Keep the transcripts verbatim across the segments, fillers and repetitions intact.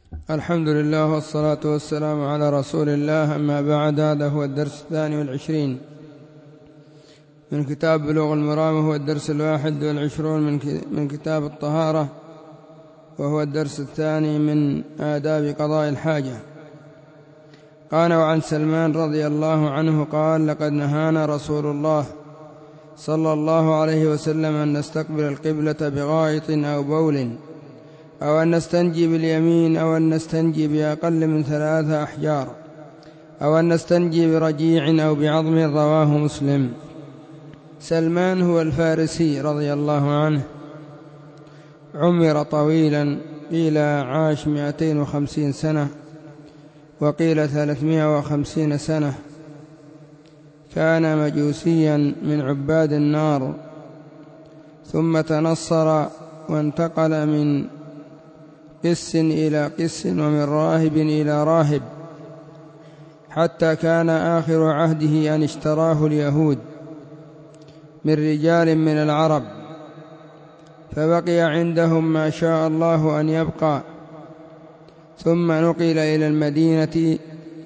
الحمد لله والصلاة والسلام على رسول الله. أما بعد، هذا هو الدرس الثاني والعشرين من كتاب بلوغ المرام، وهو الدرس الواحد والعشرون من كتاب الطهارة، وهو الدرس الثاني من آداب قضاء الحاجة. قال: وعن سلمان رضي الله عنه قال: لقد نهانا رسول الله صلى الله عليه وسلم أن نستقبل القبلة بغائط أو بول، أو أن نستنجي باليمين، أو أن نستنجي بأقل من ثلاثة أحجار، أو أن نستنجي برجيع أو بعظم. رواه مسلم. سلمان هو الفارسي رضي الله عنه، عمر طويلا، قيل عاش مئتين وخمسين سنة، وقيل ثلاثمائة وخمسين سنة. كان مجوسيا من عباد النار، ثم تنصر وانتقل من قس إلى قس، ومن راهب إلى راهب، حتى كان آخر عهده أن اشتراه اليهود من رجال من العرب، فبقي عندهم ما شاء الله أن يبقى، ثم نقل إلى المدينة.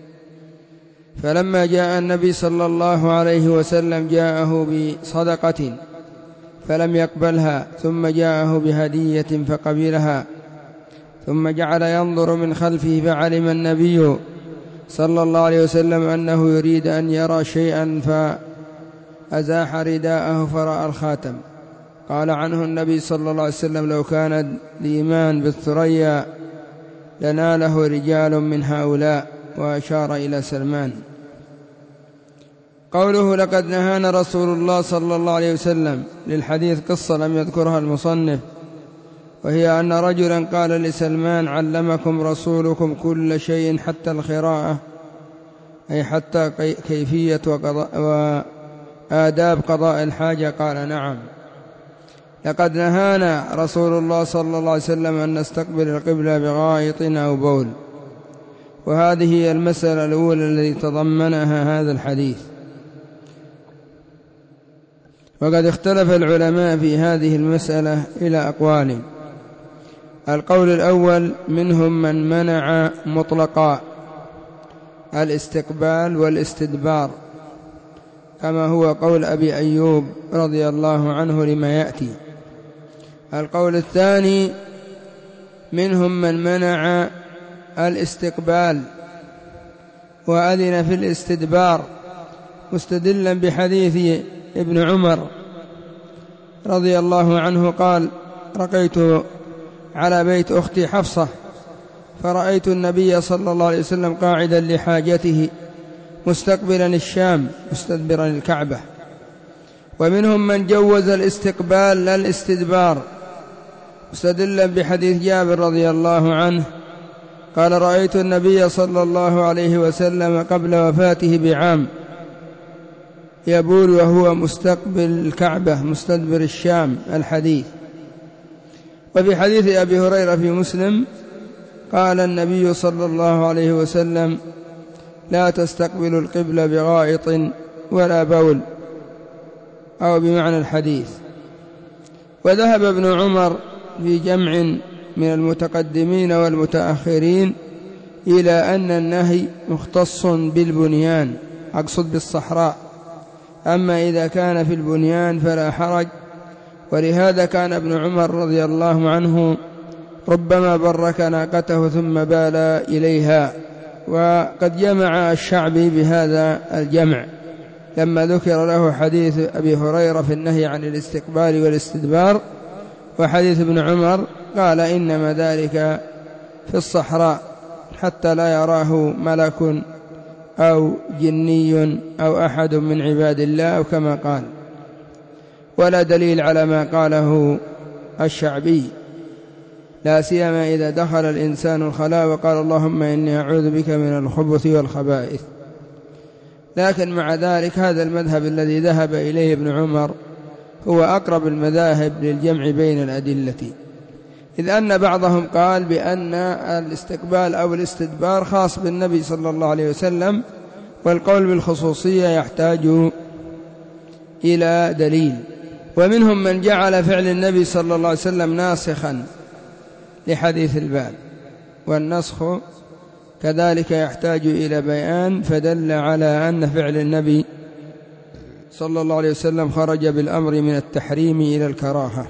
فلما جاء النبي صلى الله عليه وسلم جاءه بصدقة فلم يقبلها، ثم جاءه بهدية فقبلها، ثم جعل ينظر من خلفه، فعلم النبي صلى الله عليه وسلم أنه يريد أن يرى شيئا، فأزاح رداءه فرأى الخاتم. قال عنه النبي صلى الله عليه وسلم: لو كان الإيمان بالثريا لناله رجال من هؤلاء. وأشار إلى سلمان. قوله: لقد نهانا رسول الله صلى الله عليه وسلم، للحديث قصة لم يذكرها المصنف، وهي أن رجلا قال لسلمان: علمكم رسولكم كل شيء حتى القراءة، أي حتى كيفية وآداب قضاء الحاجة؟ قال: نعم. لقد نهانا رسول الله صلى الله عليه وسلم أن نستقبل القبلة بغائط أو بول. وهذه هي المسألة الأولى التي تضمنها هذا الحديث. وقد اختلف العلماء في هذه المسألة إلى أقوال. القول الأول: منهم من منع مطلقا الاستقبال والاستدبار، كما هو قول أبي أيوب رضي الله عنه لما يأتي. القول الثاني: منهم من منع الاستقبال وأذن في الاستدبار، مستدلا بحديث ابن عمر رضي الله عنه قال: رقيت على بيت أختي حفصة، فرأيت النبي صلى الله عليه وسلم قاعدا لحاجته مستقبلا الشام مستدبرا الكعبة. ومنهم من جوز الاستقبال لا الاستدبار، مستدلا بحديث جابر رضي الله عنه قال: رأيت النبي صلى الله عليه وسلم قبل وفاته بعام يبول وهو مستقبل الكعبة مستدبر الشام. الحديث. وفي حديث أبي هريرة في مسلم قال النبي صلى الله عليه وسلم: لا تستقبلوا القبلة بغائط ولا بول، أو بمعنى الحديث. وذهب ابن عمر في جمع من المتقدمين والمتأخرين إلى أن النهي مختص بالبنيان، أقصد بالصحراء، أما إذا كان في البنيان فلا حرج. ولهذا كان ابن عمر رضي الله عنه ربما برك ناقته ثم بال إليها. وقد جمع الشعبي بهذا الجمع لما ذكر له حديث أبي هريرة في النهي عن الاستقبال والاستدبار وحديث ابن عمر، قال: إنما ذلك في الصحراء حتى لا يراه ملك أو جني أو أحد من عباد الله، أو كما قال. ولا دليل على ما قاله الشعبي، لا سيما إذا دخل الإنسان الخلاء وقال: اللهم إني أعوذ بك من الخبث والخبائث. لكن مع ذلك هذا المذهب الذي ذهب إليه ابن عمر هو أقرب المذاهب للجمع بين الأدلة، إذ أن بعضهم قال بأن الاستقبال أو الاستدبار خاص بالنبي صلى الله عليه وسلم، والقول بالخصوصية يحتاج إلى دليل. ومنهم من جعل فعل النبي صلى الله عليه وسلم ناسخا لحديث الباب، والنسخ كذلك يحتاج إلى بيان، فدل على أن فعل النبي صلى الله عليه وسلم خرج بالأمر من التحريم إلى الكراهة.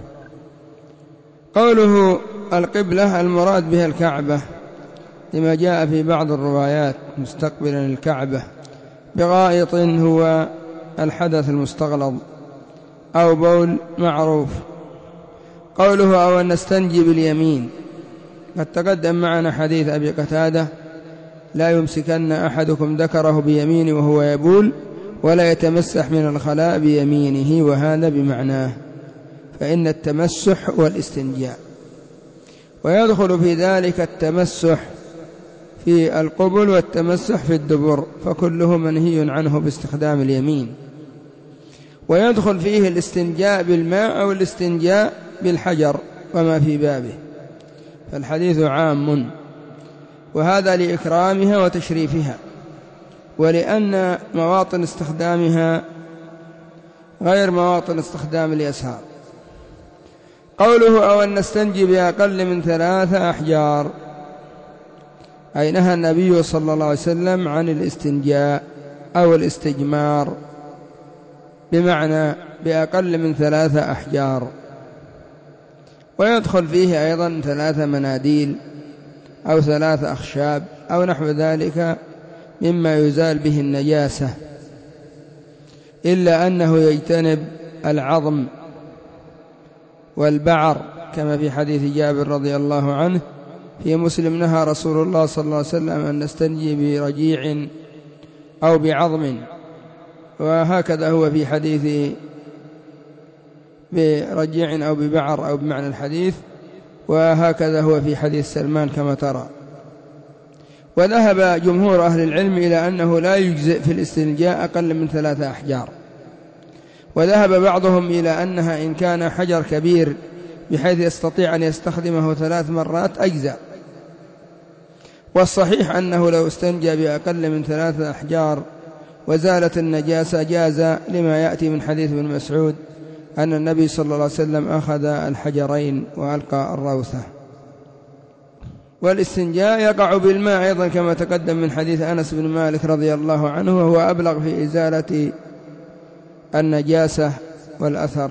قوله القبلة المراد بها الكعبة لما جاء في بعض الروايات مستقبلا الكعبة. بغائط هو الحدث المستغلظ أو بول معروف. قوله أو أن نستنجي باليمين، قد تقدم معنا حديث أبي قتادة لا يمسكن أحدكم ذكره بيمينه وهو يبول ولا يتمسح من الخلاء بيمينه، وهذا بمعناه، فإن التمسح والاستنجاء، ويدخل في ذلك التمسح في القبل والتمسح في الدبر، فكله منهي عنه باستخدام اليمين. ويدخل فيه الاستنجاء بالماء أو الاستنجاء بالحجر وما في بابه، فالحديث عام، وهذا لإكرامها وتشريفها، ولأن مواطن استخدامها غير مواطن استخدام اليسار. قوله أو أن نستنجي بأقل من ثلاثة أحجار، أي نهى النبي صلى الله عليه وسلم عن الاستنجاء أو الاستجمار، بمعنى بأقل من ثلاثة أحجار. ويدخل فيه أيضا ثلاثة مناديل أو ثلاثة أخشاب أو نحو ذلك مما يزال به النجاسة، إلا أنه يجتنب العظم والبعر، كما في حديث جابر رضي الله عنه في مسلم نهى رسول الله صلى الله عليه وسلم أن نستنجي برجيع أو بعظم، وهكذا هو في حديث برجيع أو ببعر أو بمعنى الحديث، وهكذا هو في حديث سلمان كما ترى. وذهب جمهور أهل العلم إلى أنه لا يجزئ في الاستنجاء أقل من ثلاثة أحجار، وذهب بعضهم إلى أنها إن كان حجر كبير بحيث يستطيع أن يستخدمه ثلاث مرات أجزاء. والصحيح أنه لو استنجى بأقل من ثلاثة أحجار وزالت النجاسة جاز، لما يأتي من حديث ابن مسعود أن النبي صلى الله عليه وسلم أخذ الحجرين وألقى الروثة. والاستنجاء يقع بالماء أيضا كما تقدم من حديث أنس بن مالك رضي الله عنه، وهو أبلغ في إزالة النجاسة والأثر.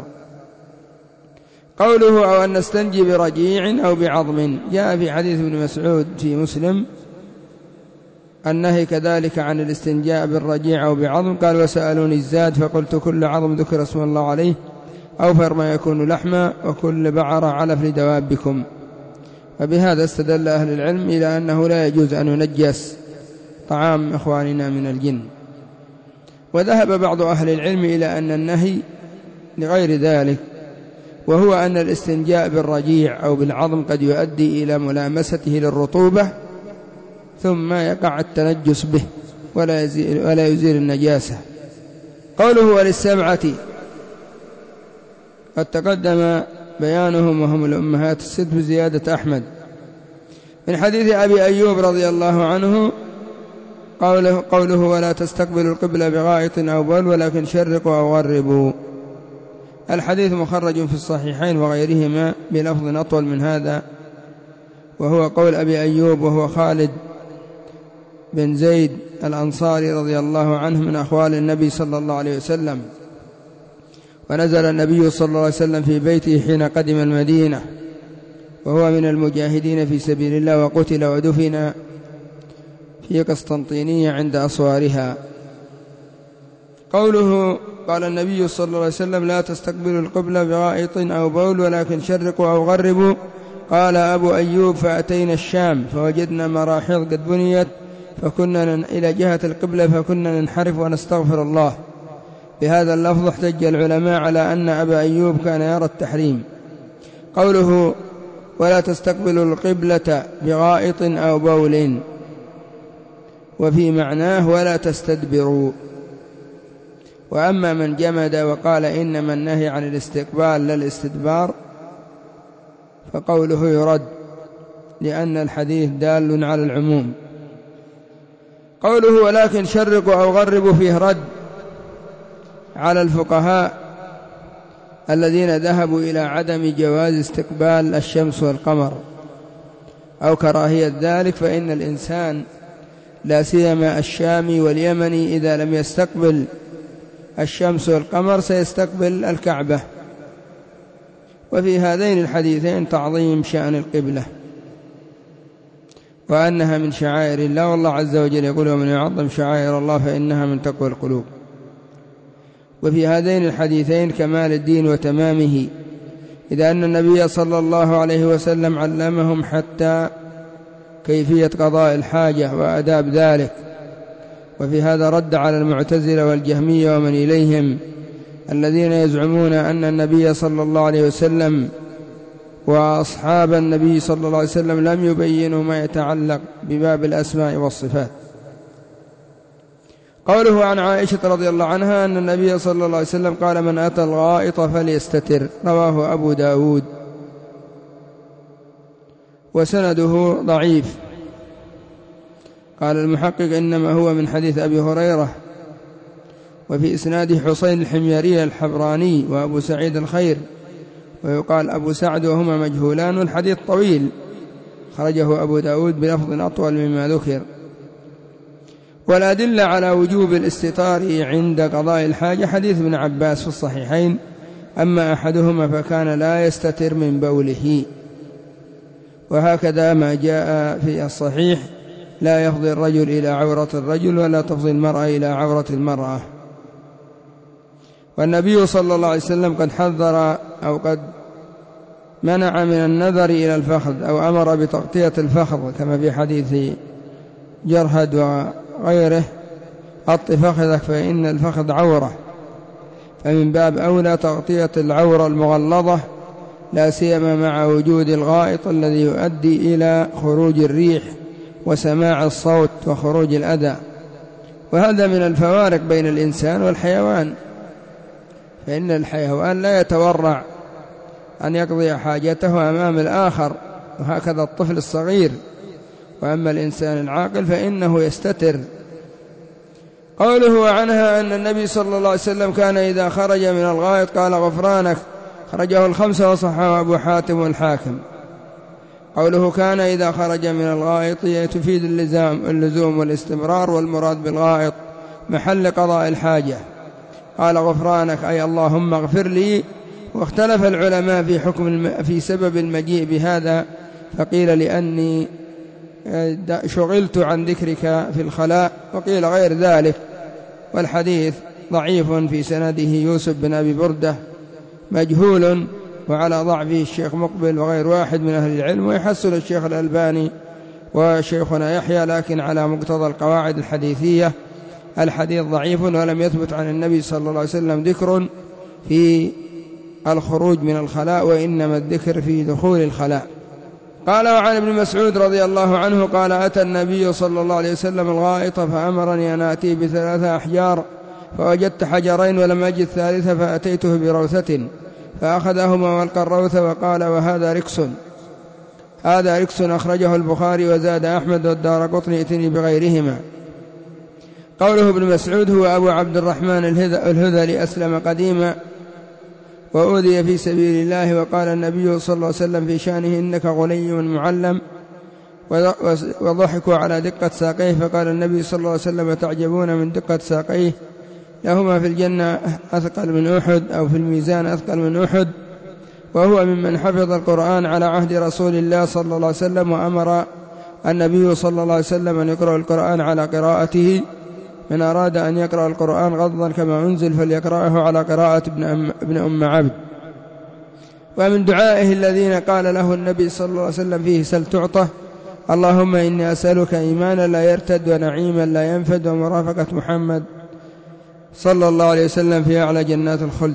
قوله أو أن نستنجي برجيع أو بعظم، جاء في حديث ابن مسعود في مسلم النهي كذلك عن الاستنجاء بالرجيع أو بعظم. قال وسألوني الزاد فقلت كل عظم ذكر اسم الله عليه أوفر ما يكون لحما وكل بعر علف لدوابكم. وبهذا استدل أهل العلم إلى أنه لا يجوز أن ينجس طعام إخواننا من الجن. وذهب بعض أهل العلم إلى أن النهي لغير ذلك، وهو أن الاستنجاء بالرجيع أو بالعظم قد يؤدي إلى ملامسته للرطوبة ثم يقع التنجس به ولا يزيل, ولا يزيل النجاسة. قوله وللسبعة قد تقدم بيانهم وهم الأمهات الست بزيادة أحمد من حديث أبي أيوب رضي الله عنه قوله, قوله ولا تستقبلوا القبلة بغائط أو بول ولكن شرقوا أو غربوا. الحديث مخرج في الصحيحين وغيرهما بلفظ أطول من هذا، وهو قول أبي أيوب وهو خالد بن زيد الأنصاري رضي الله عنه من أخوال النبي صلى الله عليه وسلم. ونزل النبي صلى الله عليه وسلم في بيته حين قدم المدينة وهو من المجاهدين في سبيل الله، وقتل ودفن في قسطنطينية عند أسوارها. قوله قال النبي صلى الله عليه وسلم لا تستقبلوا القبلة بغائط أو بول ولكن شرقوا أو غربوا. قال أبو أيوب فأتينا الشام فوجدنا مراحيض قد بنيت فكنا إلى جهة القبلة فكنا ننحرف ونستغفر الله. بهذا اللفظ احتج العلماء على أن أبا أيوب كان يرى التحريم. قوله ولا تستقبلوا القبلة بغائط أو بول، وفي معناه ولا تستدبروا. وأما من جمد وقال إنما النهي عن الاستقبال لا الاستدبار فقوله يرد، لأن الحديث دال على العموم. قوله ولكن شرقوا أو غربوا فيه رد على الفقهاء الذين ذهبوا إلى عدم جواز استقبال الشمس والقمر، أو كراهية ذلك، فإن الإنسان لا سيما الشامي واليمني إذا لم يستقبل الشمس والقمر سيستقبل الكعبة. وفي هذين الحديثين تعظيم شأن القبلة وأنها من شعائر الله، والله عز وجل يقول ومن يعظم شعائر الله فإنها من تقوى القلوب. وفي هذين الحديثين كمال الدين وتمامه، إذا أن النبي صلى الله عليه وسلم علمهم حتى كيفية قضاء الحاجة وآداب ذلك. وفي هذا رد على المعتزلة والجهمية ومن إليهم الذين يزعمون أن النبي صلى الله عليه وسلم وأصحاب النبي صلى الله عليه وسلم لم يبينوا ما يتعلق بباب الأسماء والصفات. قوله عن عائشة رضي الله عنها أن النبي صلى الله عليه وسلم قال من أتى الغائط فليستتر، رواه أبو داود، وسنده ضعيف. قال المحقق إنما هو من حديث أبي هريرة، وفي إسناده حسين الحميري الحبراني وأبو سعيد الخير، ويقال أبو سعد وهما مجهولان، والحديث طويل خرجه أبو داود بلفظ أطول مما ذكر. والأدلة على وجوب الاستتار عند قضاء الحاجة حديث ابن عباس في الصحيحين، أما أحدهما فكان لا يستتر من بوله، وهكذا ما جاء في الصحيح لا يفضي الرجل إلى عورة الرجل ولا تفضي المرأة إلى عورة المرأة. والنبي صلى الله عليه وسلم قد حذر أو قد منع من النظر إلى الفخذ أو أمر بتغطية الفخذ، كما في حديث جرهد وغيره غط فخذك فإن الفخذ عورة، فمن باب أولى تغطية العورة المغلظة، لا سيما مع وجود الغائط الذي يؤدي إلى خروج الريح وسماع الصوت وخروج الأذى. وهذا من الفوارق بين الإنسان والحيوان، فإن الحيوان لا يتورع أن يقضي حاجته أمام الآخر، وهكذا الطفل الصغير، وأما الإنسان العاقل فإنه يستتر. قوله عنها أن النبي صلى الله عليه وسلم كان إذا خرج من الغائط قال غفرانك، خرجه الخمسة وصححه أبو حاتم والحاكم. قوله كان إذا خرج من الغائط تفيد اللزام اللزوم والاستمرار، والمراد بالغائط محل قضاء الحاجة. قال غفرانك أي اللهم اغفر لي. واختلف العلماء في حكم الم... في سبب المجيء بهذا، فقيل لأني شغلت عن ذكرك في الخلاء، وقيل غير ذلك. والحديث ضعيف في سنده يوسف بن أبي بردة مجهول، وعلى ضعفه الشيخ مقبل وغير واحد من أهل العلم، ويحسن الشيخ الألباني وشيخنا يحيى، لكن على مقتضى القواعد الحديثية الحديث ضعيف، ولم يثبت عن النبي صلى الله عليه وسلم ذكر في الخروج من الخلاء، وإنما الذكر في دخول الخلاء. قال وعن ابن مسعود رضي الله عنه قال أتى النبي صلى الله عليه وسلم الغائط فأمرني أن آتي بثلاثة أحجار، فوجدت حجرين ولم أجد ثالثة فأتيته بروثة فأخذهما والقى الروث وقال وهذا ركس، هذا ركس، أخرجه البخاري وزاد أحمد والدارقطني ائتني بغيرهما. قوله ابن مسعود هو أبو عبد الرحمن الهذلي، أسلم قديما وأوذي في سبيل الله، وقال النبي صلى الله عليه وسلم في شأنه إنك غني معلم، وضحكوا على دقة ساقيه، فقال النبي صلى الله عليه وسلم تعجبون من دقة ساقيه، لهما في الجنة أثقل من أحد، أو في الميزان أثقل من أحد. وهو ممن حفظ القرآن على عهد رسول الله صلى الله عليه وسلم، وأمر النبي صلى الله عليه وسلم أن يقرأ القرآن على قراءته، من أراد أن يقرأ القرآن غضا كما أنزل فليقرأه على قراءة ابن أم, ابن أم عبد. ومن دعائه الذين قال له النبي صلى الله عليه وسلم فيه سل تعطى، اللهم إني أسألك إيمانا لا يرتد ونعيما لا ينفد ومرافقة محمد صلى الله عليه وسلم في أعلى جنات الخلد.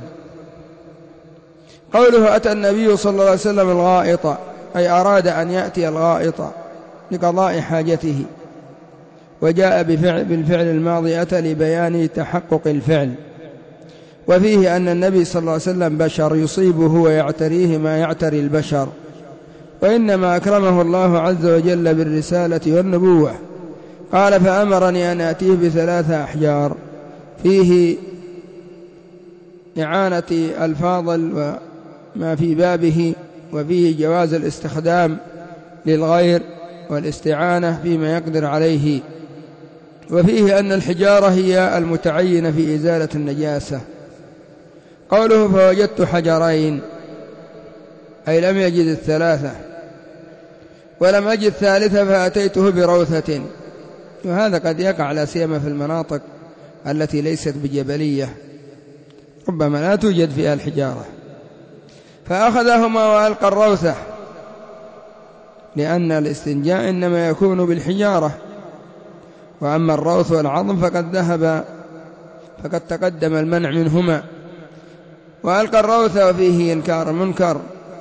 قوله أتى النبي صلى الله عليه وسلم الغائط، أي أراد أن يأتي الغائط لقضاء حاجته، وجاء بفعل بالفعل الماضي أتى لبيان تحقق الفعل. وفيه أن النبي صلى الله عليه وسلم بشر يصيبه ويعتريه ما يعتري البشر، وإنما أكرمه الله عز وجل بالرسالة والنبوة. قال فأمرني أن آتيه بثلاثة أحجار، فيه إعانة الفاضل وما في بابه، وفيه جواز الاستخدام للغير والاستعانة فيما يقدر عليه. وفيه أن الحجارة هي المتعينة في إزالة النجاسة. قوله فوجدت حجرين أي لم يجد الثلاثة، ولم أجد ثالثة فأتيته بروثة، وهذا قد يقع لا سيما في المناطق التي ليست بجبلية، ربما لا توجد فيها الحجارة، فأخذهما وألقى الروثة، لأن الاستنجاء إنما يكون بالحجارة، وأما الروث والعظم فقد ذهب فقد تقدم المنع منهما. وألقى الروث وفيه إنكار المنكر،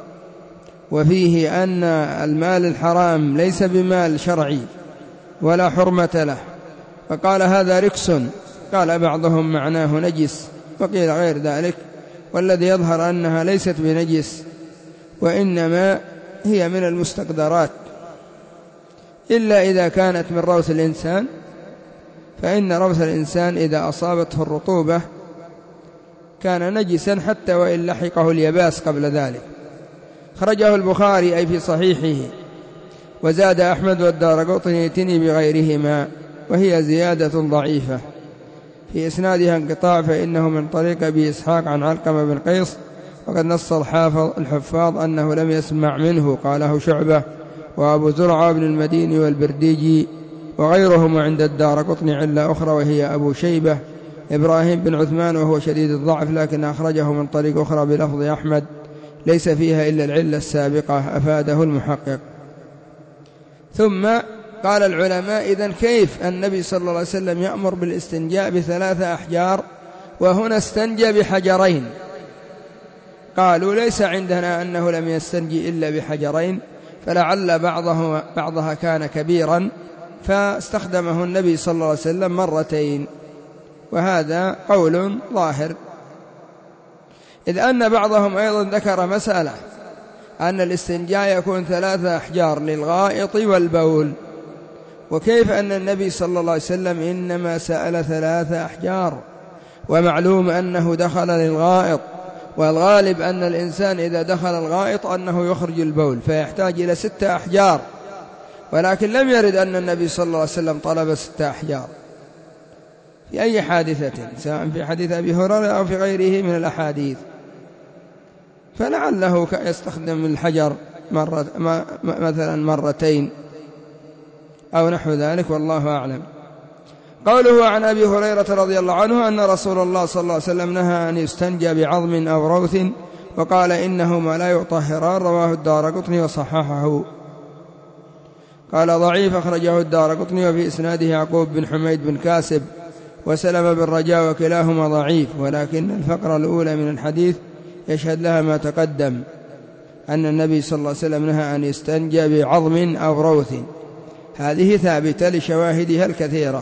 وفيه أن المال الحرام ليس بمال شرعي ولا حرمة له، فقال هذا ركس، قال بعضهم معناه نجس، وقيل غير ذلك، والذي يظهر أنها ليست بنجس وإنما هي من المستقدرات، إلا إذا كانت من روث الإنسان، فإن روث الإنسان إذا أصابته الرطوبة كان نجسا حتى وإن لحقه اليباس قبل ذلك. خرجه البخاري أي في صحيحه، وزاد أحمد والدارقطني بغيرهما، وهي زيادة ضعيفة في إسنادها انقطاع، فإنه من طريق أبي إسحاق عن علقمة بن قيس، وقد نص الحافظ الحفاظ أنه لم يسمع منه، قاله شعبة وأبو زرعة بن المديني والبرديجي وغيرهم. عند الدارقطني علة أخرى وهي أبو شيبة إبراهيم بن عثمان، وهو شديد الضعف، لكن أخرجه من طريق أخرى بلفظ أحمد ليس فيها إلا العلة السابقة، أفاده المحقق. ثم قال العلماء إذن كيف النبي صلى الله عليه وسلم يأمر بالاستنجاء بثلاثة أحجار وهنا استنجى بحجرين؟ قالوا ليس عندنا أنه لم يستنجي إلا بحجرين، فلعل بعضه بعضها كان كبيرا فاستخدمه النبي صلى الله عليه وسلم مرتين، وهذا قول ظاهر، إذ أن بعضهم أيضا ذكر مسألة أن الاستنجاء يكون ثلاثة أحجار للغائط والبول، وكيف أن النبي صلى الله عليه وسلم إنما سأل ثلاثة أحجار، ومعلوم أنه دخل للغائط، والغالب أن الإنسان إذا دخل الغائط أنه يخرج البول فيحتاج إلى ستة أحجار، ولكن لم يرد أن النبي صلى الله عليه وسلم طلب ستة أحجار في أي حادثة، سواء في حديث أبي هريرة أو في غيره من الأحاديث، فلعله يستخدم الحجر مرة مثلا مرتين أو نحو ذلك، والله أعلم. قوله عن أبي هريرة رضي الله عنه أن رسول الله صلى الله عليه وسلم نهى أن يستنجى بعظم أو روث، وقال إنهما لا يطهران، رواه الدارقطني وصححه. قال ضعيف، أخرجه الدارقطني وفي إسناده يعقوب بن حميد بن كاسب وسلم بن رجاء، وكلاهما ضعيف، ولكن الفقرة الأولى من الحديث يشهد لها ما تقدم أن النبي صلى الله عليه وسلم نهى أن يستنجى بعظم أو روث، هذه ثابتة لشواهدها الكثيرة.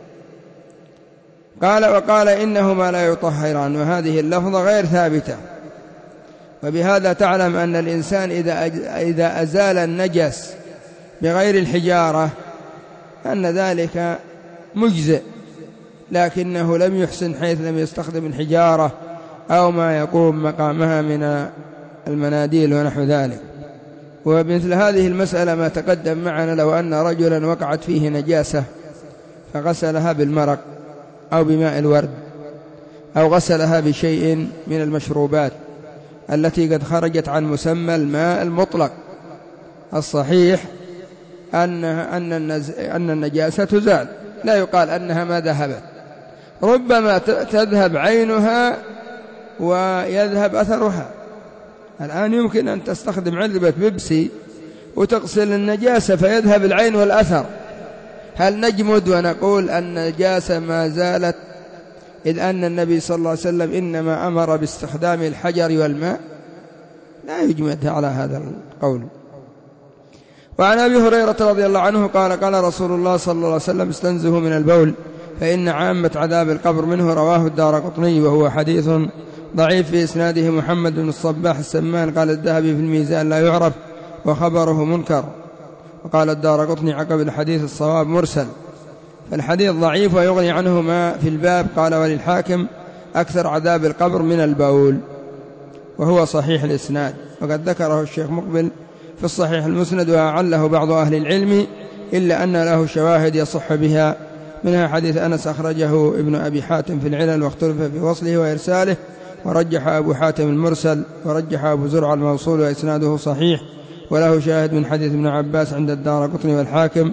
قال وقال إنهما لا يطهران، وهذه اللفظة غير ثابتة، وبهذا تعلم أن الإنسان إذا إذا أزال النجس بغير الحجارة أن ذلك مجزئ، لكنه لم يحسن حيث لم يستخدم الحجارة أو ما يقوم مقامها من المناديل ونحو ذلك. وبمثل هذه المسألة ما تقدم معنا، لو أن رجلا وقعت فيه نجاسة فغسلها بالمرق أو بماء الورد أو غسلها بشيء من المشروبات التي قد خرجت عن مسمى الماء المطلق، الصحيح أن أن النجاسة تزال، لا يقال أنها ما ذهبت، ربما تذهب عينها ويذهب أثرها. الآن يمكن أن تستخدم علبة بيبسي وتغسل النجاسة فيذهب العين والأثر، هل نجمد ونقول أن النجاسة ما زالت، إذ أن النبي صلى الله عليه وسلم إنما أمر باستخدام الحجر والماء؟ لا يجمد على هذا القول. وعن أبي هريرة رضي الله عنه قال قال رسول الله صلى الله عليه وسلم استنزهوا من البول فإن عامة عذاب القبر منه، رواه الدارقطني وهو حديث ضعيف، في إسناده محمد بن الصباح السمان، قال الذهبي في الميزان لا يعرف وخبره منكر، وقال الدارقطني عقب الحديث الصواب مرسل، فالحديث ضعيف ويغني عنه ما في الباب. قال وللحاكم أكثر عذاب القبر من البول، وهو صحيح الإسناد، وقد ذكره الشيخ مقبل في الصحيح المسند، وأعله بعض أهل العلم، إلا أن له شواهد يصح بها، منها حديث أنس أخرجه ابن أبي حاتم في العلل واختلف في وصله وإرساله، ورجح أبو حاتم المرسل، ورجح أبو زرع الموصول وإسناده صحيح، وله شاهد من حديث ابن عباس عند الدارقطني والحاكم،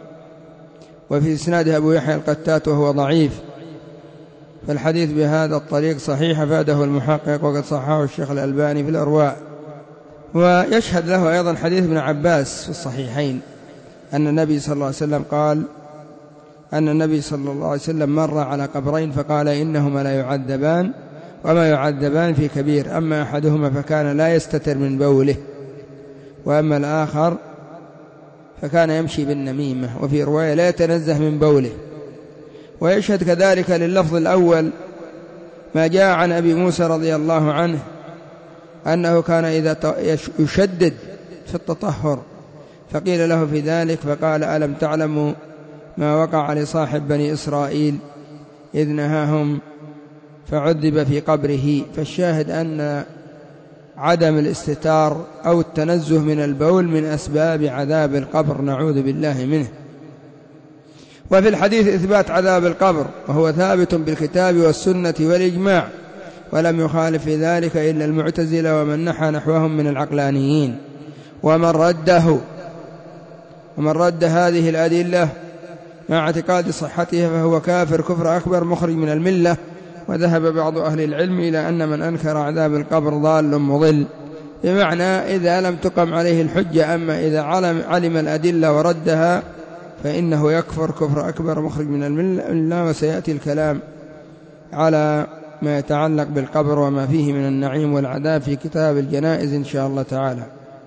وفي إسناده أبو يحيى القتات وهو ضعيف، فالحديث بهذا الطريق صحيح، أفاده المحقق وقد صححه الشيخ الألباني في الأرواع. ويشهد له أيضا حديث ابن عباس في الصحيحين أن النبي صلى الله عليه وسلم قال أن النبي صلى الله عليه وسلم مر على قبرين فقال إنهما لا يعذبان وما يعذبان في كبير، أما أحدهما فكان لا يستتر من بوله، وأما الآخر فكان يمشي بالنميمة، وفي رواية لا يتنزه من بوله. ويشهد كذلك لللفظ الأول ما جاء عن أبي موسى رضي الله عنه أنه كان إذا يشدد في التطهر فقيل له في ذلك فقال ألم تعلموا ما وقع لصاحب بني إسرائيل إذ نهاهم فعذب في قبره. فالشاهد أن عدم الاستتار أو التنزه من البول من أسباب عذاب القبر، نعوذ بالله منه. وفي الحديث إثبات عذاب القبر، وهو ثابت بالكتاب والسنة والإجماع، ولم يخالف في ذلك إلا المعتزلة ومن نحى نحوهم من العقلانيين. ومن رده ومن رد هذه الأدلة مع اعتقاد صحتها فهو كافر كفر أكبر مخرج من الملة. وذهب بعض أهل العلم إلى أن من أنكر عذاب القبر ضال مضل، بمعنى إذا لم تقم عليه الحجة، أما إذا علم, علم الأدلة وردها فإنه يكفر كفر أكبر مخرج من الملة. وسيأتي الكلام على ما يتعلق بالقبر وما فيه من النعيم والعذاب في كتاب الجنائز إن شاء الله تعالى.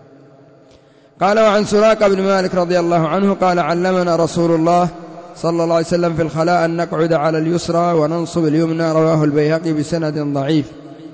قال وعن سراقة بن مالك رضي الله عنه قال علمنا رسول الله صلى الله عليه وسلم في الخلاء أن نقعد على اليسرى وننصب اليمنى، رواه البيهقي بسند ضعيف،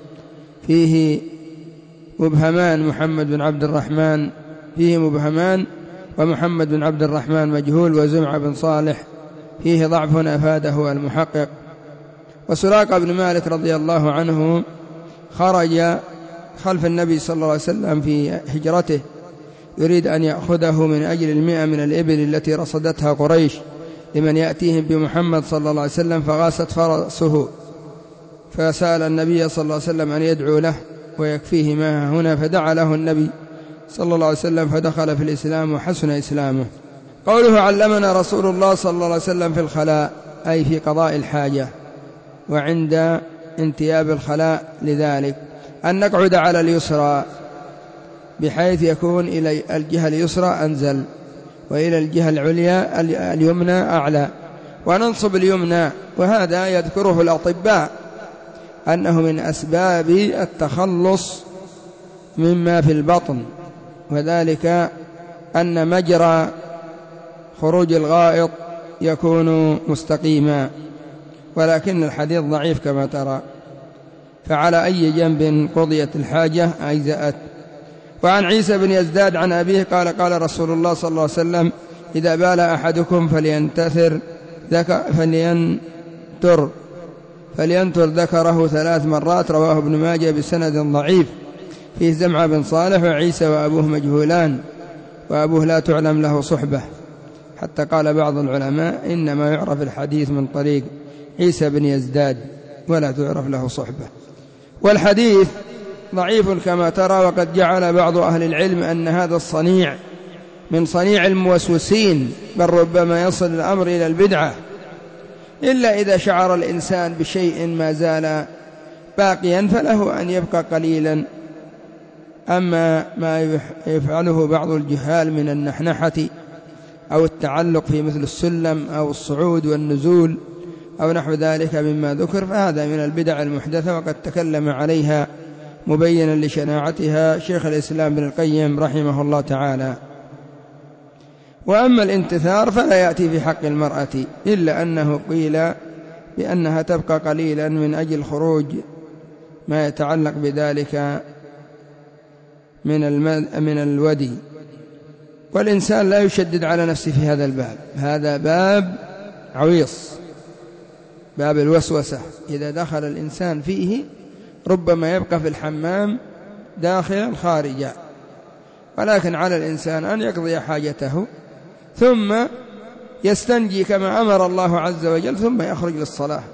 فيه مبهمان محمد بن عبد الرحمن فيه مبهمان ومحمد بن عبد الرحمن مجهول، وزمعة بن صالح فيه ضعف أفاده المحقق. وسراقة بن مالك رضي الله عنه خرج خلف النبي صلى الله عليه وسلم في هجرته يريد أن يأخذه من أجل المئة من الإبل التي رصدتها قريش لمن يأتيهم بمحمد صلى الله عليه وسلم، فغاست فرسه، فسأل النبي صلى الله عليه وسلم أن يدعو له ويكفيه ما هنا، فدعا له النبي صلى الله عليه وسلم فدخل في الإسلام وحسن إسلامه. قوله علمنا رسول الله صلى الله عليه وسلم في الخلاء أي في قضاء الحاجة وعند انتياب الخلاء، لذلك أن نقعد على اليسرى بحيث يكون إلى الجهة اليسرى أنزل وإلى الجهة العليا اليمنى أعلى، وننصب اليمنى، وهذا يذكره الأطباء أنه من أسباب التخلص مما في البطن، وذلك أن مجرى خروج الغائط يكون مستقيما، ولكن الحديث ضعيف كما ترى، فعلى أي جنب قضيت الحاجة أجزأت. وعن عيسى بن يزداد عن أبيه قال قال رسول الله صلى الله عليه وسلم إذا بال أحدكم فلينتثر فلينتر فلينتر ذكره ثلاث مرات، رواه ابن ماجه بسند ضعيف، فيه زمعة بن صالح وعيسى وأبوه مجهولان، وأبوه لا تعلم له صحبة، حتى قال بعض العلماء إنما يعرف الحديث من طريق عيسى بن يزداد ولا تعرف له صحبة. والحديث ضعيف كما ترى، وقد جعل بعض أهل العلم أن هذا الصنيع من صنيع الموسوسين، بل ربما يصل الأمر إلى البدعة، إلا إذا شعر الإنسان بشيء ما زال باقيا فله أن يبقى قليلا. أما ما يفعله بعض الجهال من النحنحة أو التعلق في مثل السلم أو الصعود والنزول أو نحو ذلك مما ذكر، فهذا من البدع المحدثة، وقد تكلم عليها مبينا لشناعتها شيخ الإسلام ابن القيم رحمه الله تعالى. وأما الانتثار فلا يأتي في حق المرأة، إلا أنه قيل بأنها تبقى قليلا من أجل خروج ما يتعلق بذلك من من الودي. والإنسان لا يشدد على نفسه في هذا الباب، هذا باب عويص، باب الوسوسة، إذا دخل الإنسان فيه ربما يبقى في الحمام داخلا خارجا، ولكن على الإنسان أن يقضي حاجته ثم يستنجي كما أمر الله عز وجل ثم يخرج للصلاة.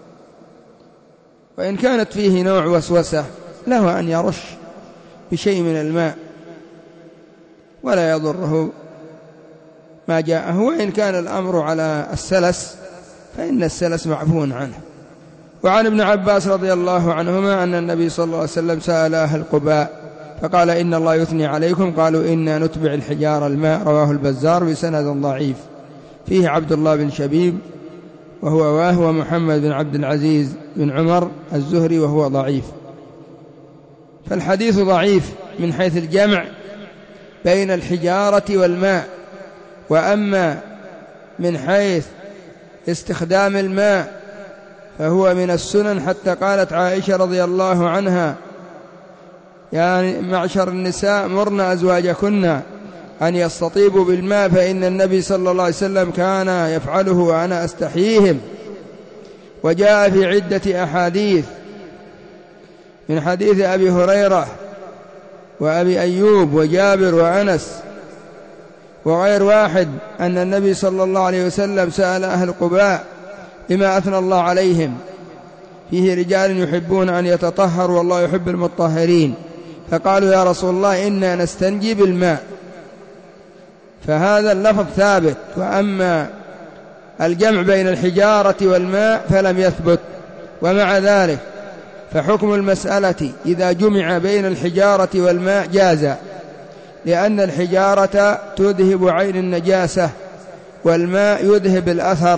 وإن كانت فيه نوع وسوسة له أن يرش بشيء من الماء ولا يضره ما جاءه. وإن كان الأمر على السلس فإن السلس معفو عنه. وعن ابن عباس رضي الله عنهما أن النبي صلى الله عليه وسلم سأل أهل قباء فقال إن الله يثني عليكم، قالوا إنا نتبع الحجار الماء. رواه البزار بسند ضعيف، فيه عبد الله بن شبيب وهو واه، ومحمد بن عبد العزيز بن عمر الزهري وهو ضعيف. فالحديث ضعيف من حيث الجمع بين الحجارة والماء. وأما من حيث استخدام الماء فهو من السنن، حتى قالت عائشة رضي الله عنها يعني معشر النساء مرن أزواجكن أن يستطيبوا بالماء فإن النبي صلى الله عليه وسلم كان يفعله وأنا أستحييهم. وجاء في عدة أحاديث من حديث أبي هريرة وأبي أيوب وجابر وأنس وغير واحد أن النبي صلى الله عليه وسلم سأل أهل قباء بما أثنى الله عليهم، فيه رجال يحبون أن يتطهروا والله يحب المطهرين، فقالوا يا رسول الله إنا نستنجي بالماء. فهذا اللفظ ثابت. وأما الجمع بين الحجارة والماء فلم يثبت. ومع ذلك فحكم المسألة إذا جمع بين الحجارة والماء جاز، لأن الحجارة تذهب عين النجاسة والماء يذهب الأثر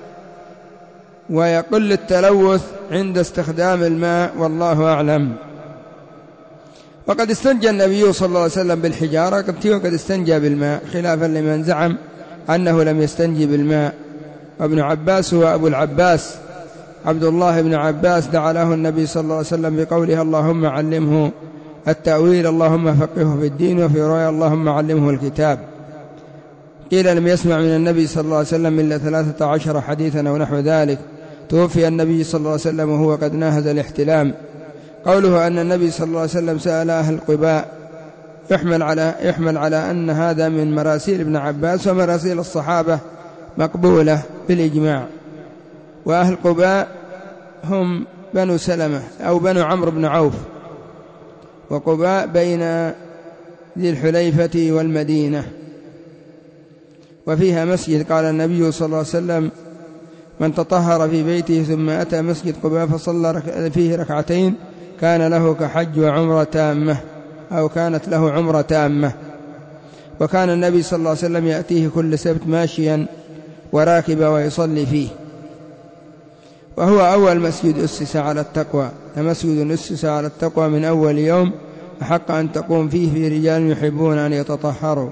ويقل التلوث عند استخدام الماء، والله أعلم. وقد استنجى النبي صلى الله عليه وسلم بالحجارة وقد استنجى بالماء، خلافا لمن زعم أنه لم يستنجي بالماء. وابن عباس هو أبو العباس عبد الله بن عباس دعا له النبي صلى الله عليه وسلم بقوله اللهم علمه التأويل اللهم فقهه في الدين، وفي رواية اللهم علمه الكتاب. قيل لم يسمع من النبي صلى الله عليه وسلم إلا ثلاثة عشر حديثا أو نحو ذلك. توفي النبي صلى الله عليه وسلم وهو قد ناهز الاحتلام. قوله أن النبي صلى الله عليه وسلم سأل أهل قباء يحمل على, يحمل على أن هذا من مراسيل ابن عباس، ومراسيل الصحابة مقبولة بالإجماع. وأهل قباء هم بنو سلمة أو بنو عمرو بن عوف، وقباء بين ذي الحليفة والمدينة، وفيها مسجد. قال النبي صلى الله عليه وسلم من تطهر في بيته ثم أتى مسجد قباء فصلى فيه ركعتين كان له كحج وعمرة تامة، أو كانت له عمرة تامة. وكان النبي صلى الله عليه وسلم يأتيه كل سبت ماشيا وراكبا ويصلي فيه. وهو أول مسجد أسس على التقوى، مسجد أسس على التقوى من أول يوم أحق أن تقوم فيه في رجال يحبون أن يتطهروا.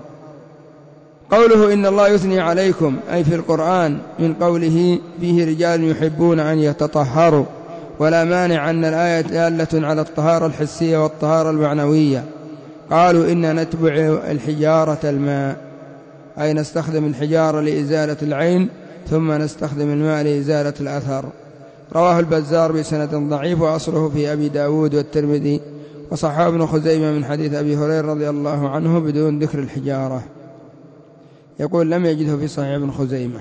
قوله إن الله يثني عليكم أي في القرآن من قوله فيه رجال يحبون أن يتطهروا، ولا مانع أن الآية دالة على الطهارة الحسية والطهارة المعنوية. قالوا إن نتبع الحجارة الماء أي نستخدم الحجارة لإزالة العين ثم نستخدم الماء لإزالة الأثر. رواه البزار بسند ضعيف وأصله في أبي داود والترمذي، وصححه ابن خزيمة من حديث أبي هريرة رضي الله عنه بدون ذكر الحجارة. يقول لم يجده في صحيح ابن خزيمة.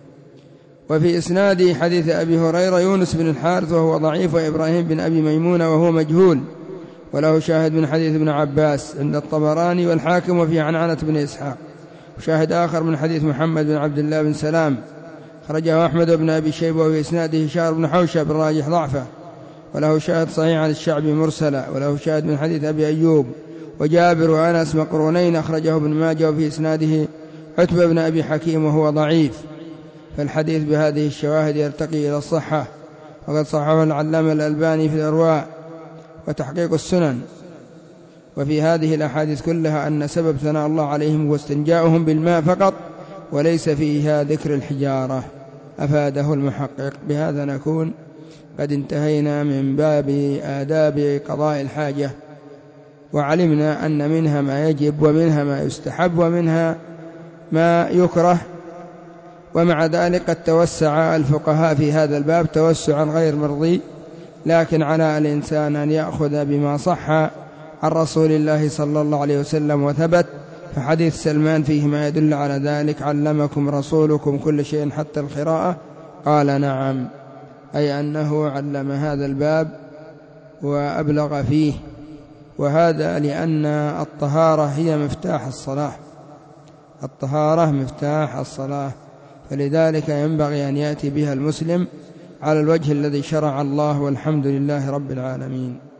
وفي إسناد حديث أبي هريرة يونس بن الحارث وهو ضعيف، وإبراهيم بن أبي ميمونة وهو مجهول، وله شاهد من حديث ابن عباس عند الطبراني والحاكم وفي عنعنة بن إسحاق، وشاهد آخر من حديث محمد بن عبد الله بن سلام خرجه أحمد بن أبي شيبة، وفي إسناده هشام بن حوشب الراجح ضعفه، وله شاهد صحيح عن الشعبي مرسلا، وله شاهد من حديث أبي أيوب وجابر وأنس مقرونين أخرجه ابن ماجه، وفي إسناده عتبة بن أبي حكيم وهو ضعيف. فالحديث بهذه الشواهد يرتقي إلى الصحة، وقد صححه العلامة الألباني في الإرواء وتحقيق السنن. وفي هذه الأحاديث كلها أن سبب ثناء الله عليهم واستنجاؤهم بالماء فقط، وليس فيها ذكر الحجارة، أفاده المحقق. بهذا نكون قد انتهينا من باب آداب قضاء الحاجة، وعلمنا أن منها ما يجب ومنها ما يستحب ومنها ما يكره. ومع ذلك قد توسع الفقهاء في هذا الباب توسعا غير مرضي، لكن على الإنسان أن يأخذ بما صح عن رسول الله صلى الله عليه وسلم وثبت، فحديث سلمان فيه ما يدل على ذلك: علمكم رسولكم كل شيء حتى القراءة؟ قال نعم، أي أنه علم هذا الباب وأبلغ فيه، وهذا لأن الطهارة هي مفتاح الصلاة، الطهارة مفتاح الصلاة، فلذلك ينبغي أن يأتي بها المسلم على الوجه الذي شرع الله، والحمد لله رب العالمين.